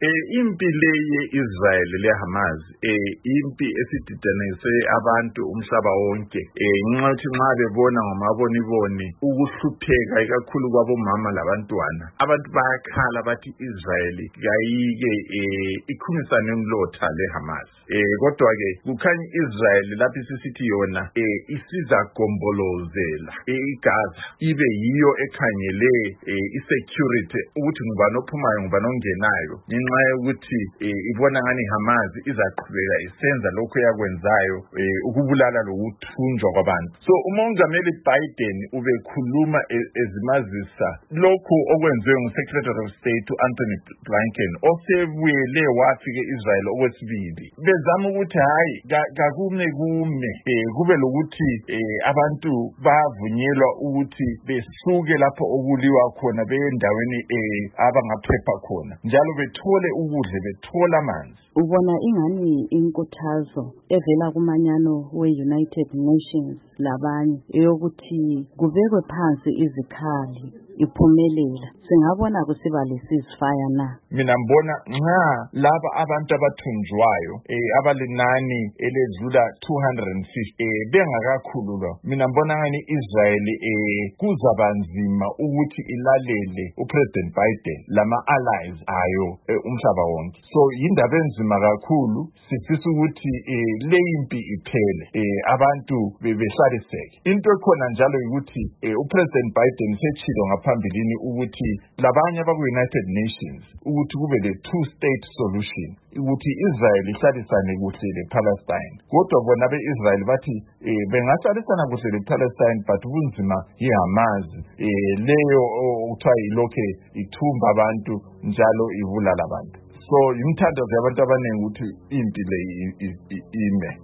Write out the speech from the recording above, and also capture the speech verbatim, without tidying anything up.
Eh impi le yeIsrael leHamas eh impi esididanise abantu umhlaba wonke eh nxa nxa bebona ngomaboniboni ukuhlupheka ikakhulu kwabomama labantwana abantu bayakhala bathi Israel kayike eh ikhumisane umlotha leHamas eh kodwa ke kukhanya Israel lapho sisithi yona eh isiza gombolozela eGaza ibe yiyo ekhangele eh isecurity ukuthi ngubani ophumayo ngubani ongenayo ngenxa yokuthi ibona ngani Hamas izaqhubeka isenza lokho yakwenzayo ukubulala lokuthunjwa kwabantu. So umongameli Biden ubekhuluma ezimazisa lokho okwenziwe nguSecretary of State Anthony Blinken osebuyele wafike Israel okwesibili bezama ukuthi hayi kakume kume kube lokuthi abantu bavunyelwa ukuthi besuke lapho okuliwa khona beyendaweni abangaphepha khona njalo bethole ukudle bethola amanzi. Ubona ingani inkuthazo evela kumanyano we-United Nations labanye eyokuthi kubekwe phansi izikhali iphumelela singabona kusiba lesizifaya na? Mina ngibona nxa laba abantu abathunjwayo eh abalinani eledlula two hundred fifty eh bengakakhululwa mina ngibona ngani Israel eh kuzabanzima ukuthi ilalele uPresident Biden lama allies ayo eh, umhlaba wonke. So yindaba enzima kakhulu sifisa ukuthi eh le impi iphele eh abantu bebehlaliseke. Into ekhona njalo ukuthi eh uPresident Biden sechilo ngaphambilini ukuthi labanye abaku-United Nations ukuthi kube le two-state solution ukuthi Israel ihlalisane kuhle lePalestine. Kodwa bona beIsrael bathi eh bengahlalisana kuhle lePalestine but kunzima yiHamas eh leyo okuthiwa ilokhe ithumba abantu njalo ibulala abantu. So imthandazo yabantu abaningi ukuthi impi le ime.